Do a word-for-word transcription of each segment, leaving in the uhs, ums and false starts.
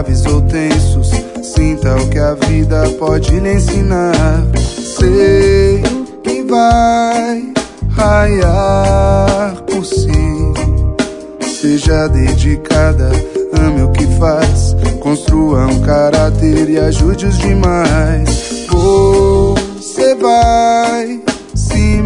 suaves ou tensos, sinta o que a vida pode lhe ensinar. Sei que vai raiar por si. Seja dedicada, ame o que faz, construa um caráter e ajude os demais. Você vai se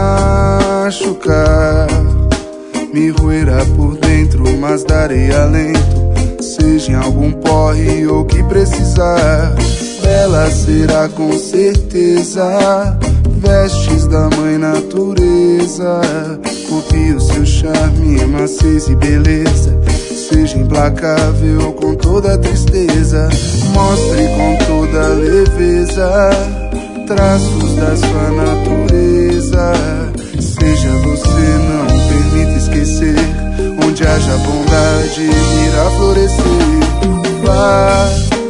machucar, me roerá por dentro, mas darei alento. Seja em algum porre ou que precisar, bela será com certeza. Vestes da mãe natureza, copie o seu charme, maciez e beleza. Seja implacável com toda tristeza, mostre com toda leveza traços da sua natureza. Seja você, não permita esquecer, onde haja bondade irá florescer. Vá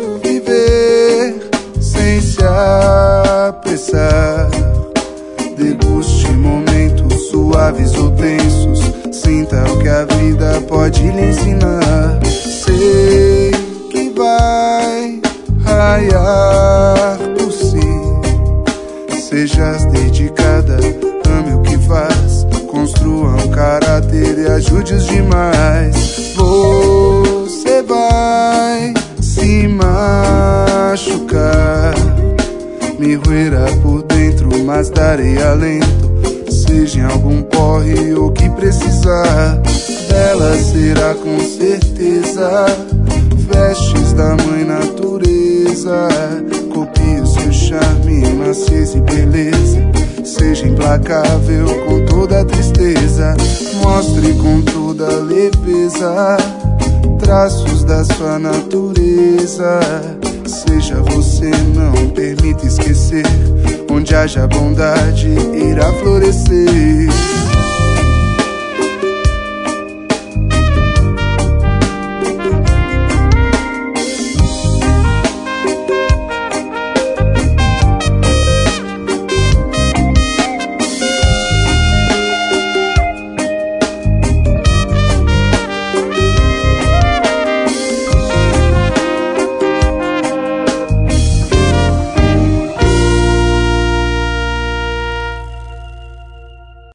viver sem se apressar, deguste momentos suaves ou tensos, sinta o que a vida pode lhe ensinar. Sei que vai raiar por si. Sejas dedicada, ame o que faz, construa um caráter e ajude os demais. Você vai se machucar, me roerá por dentro, mas darei alento. Seja em algum porre ou que precisar, bela será com certeza. Vestes da mãe natureza, copie o seu charme, maciez e beleza. Seja implacável com toda tristeza, mostre com toda leveza traços da sua natureza. Seja você, não permita esquecer, onde haja bondade irá florescer.